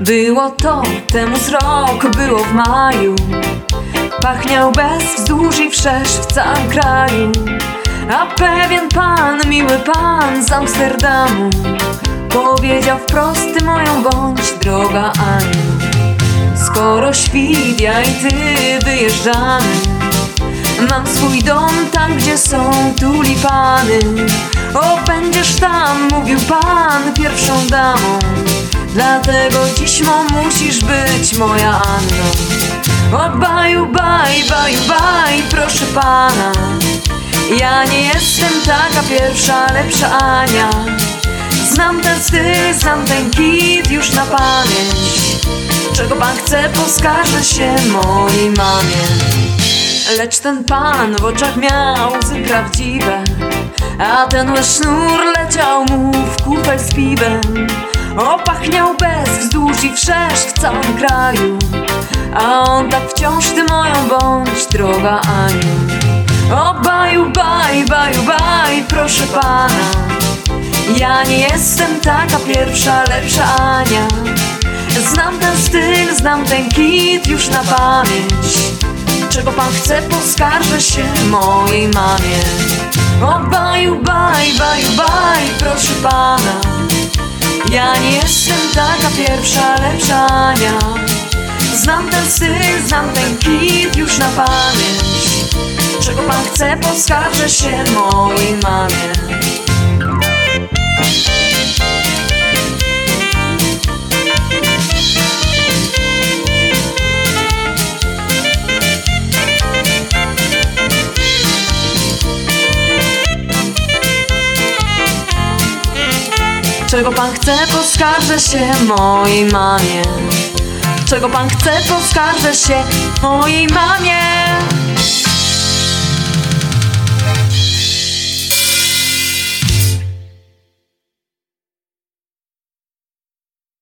Było to temu z rok, było w maju. Pachniał bez wzdłuż i wszerz w całym kraju. A pewien pan, miły pan z Amsterdamu powiedział wprost: ty moją bądź, droga Aniu. Skoro świt, ja i ty wyjeżdżamy, mam swój dom tam, gdzie są tulipany. O, będziesz tam, mówił pan, pierwszą damą, dlatego dziś musisz być moja Anno. O, baju, baj, baju, baj, proszę pana, ja nie jestem taka pierwsza, lepsza Ania. Znam ten styl, znam ten kit już na pamięć. Czego pan chce, poskarżę się mojej mamie. Lecz ten pan w oczach miał łzy prawdziwe, a ten łez sznur leciał mu w kufel z piwem. O, pachniał bez wzdłuż i wszerz w całym kraju, a on tak wciąż: ty moją bądź, droga Aniu. O, baju, baj, baju, baj, proszę pana, ja nie jestem taka pierwsza, lepsza Ania. Znam ten styl, znam ten kit już na pamięć. Czego pan chce, poskarżę się mojej mamie. O, baju, baj, baju, baj, proszę pana, ja nie jestem taka pierwsza, lepsza Ania. Znam ten styl, znam ten kit już na pamięć. Czego pan chce, poskarżę się mojej mamie. Czego pan chce, poskarżę się mojej mamie. Czego pan chce, poskarżę się mojej mamie.